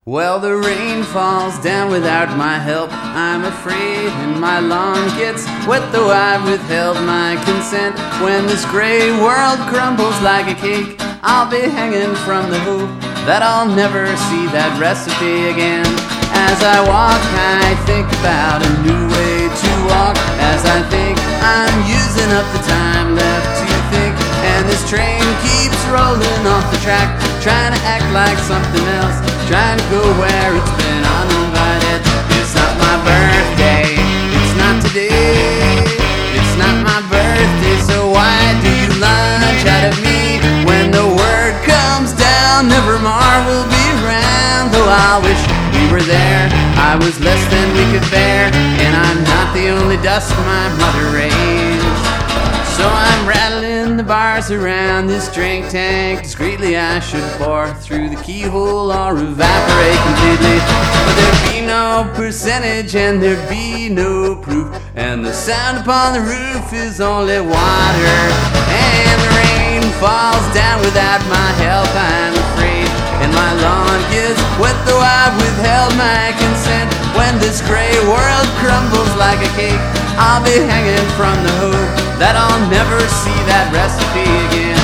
Well, the rain falls down without my help. I'm afraid, and my lawn gets wet, though I've withheld my consent. When this gray world crumbles like a cake, I'll be hanging from the hope that I'll never see that recipe again. As I walk, I think about a new way to walk. As I think, I'm using up the time left to think. And this train keeps rolling off the track, trying to act like something else, trying to go where it's been uninvited. It's not my birthday, it's not today, it's not my birthday, so why do you lunge out at me? When the word comes down, Nevermore will be around. Though I wish we were there, I was less than we could bear, and I'm not the only dust my mother raised. So I'm rattling the bars around this drink tank. Discreetly I should pour through the keyhole or evaporate completely. But there'd be no percentage and there'd be no proof, and the sound upon the roof is only water. And the rain falls down without my help, I'm afraid, and my lawn gets wet, though I've withheld my consent. When this gray world crumbles like a cake, I'll be hanging from the hope that I'll never see that recipe again.